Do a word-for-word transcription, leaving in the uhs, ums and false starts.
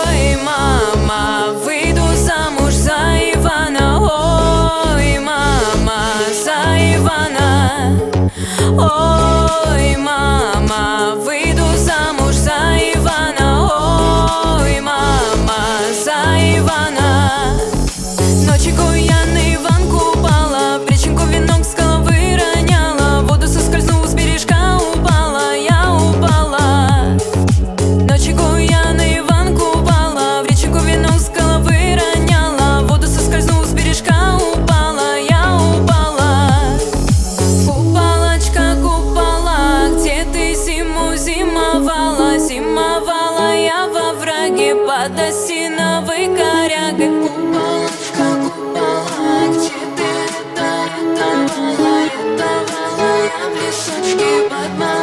Ой, мама, выйду замуж за Ивана. Ой, мама, за Ивана. Ой, мама, выйду замуж за Ивана. Ой, мама, за Ивана. Ночью я на Иванку упала, в причинку венок с головы роняла, в воду соскользнула, с бережка упала, я упала. Ночью я на Иванку упала, в реченьку венок с головы роняла, в воду соскользнула, с бережка упала, я упала. Купалочка, купала, где ты зиму зимовала? Зимовала я во враге под осиновой корягой. Купалочка, купала, где ты летала, летала, летала я в лесочке под